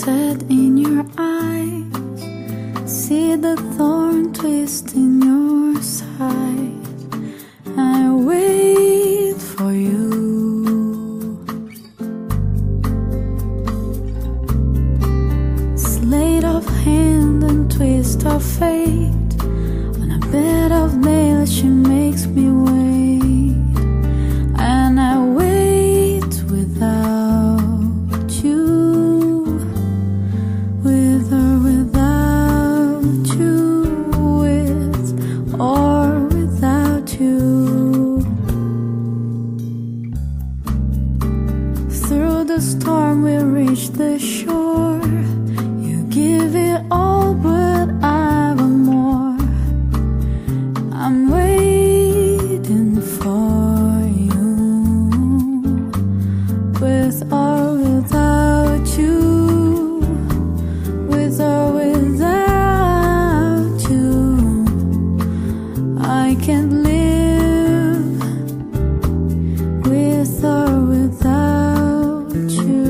sunset in your eyes, see the thorn twist in your side. I wait for you. Sleight of hand and twist of fate, on a bed of nails she makes me wait. And I wait without you, with or without you, with or without you. Through the storm we reach the shore. You give it all, but I want more. I'm waiting for you, with or without you, with or without you. I can't live with or without you.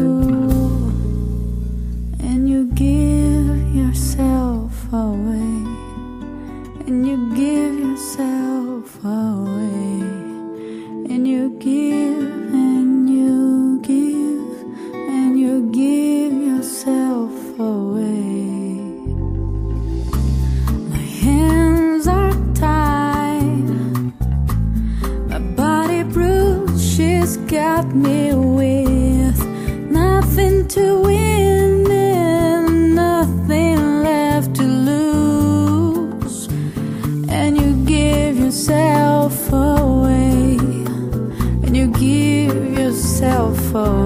And you give yourself away, and you give yourself away, and you give and you give and you give yourself away. My hands are tied, my body bruised, she's got me with nothing to win and nothing left to lose. And you give yourself away, and you give yourself away.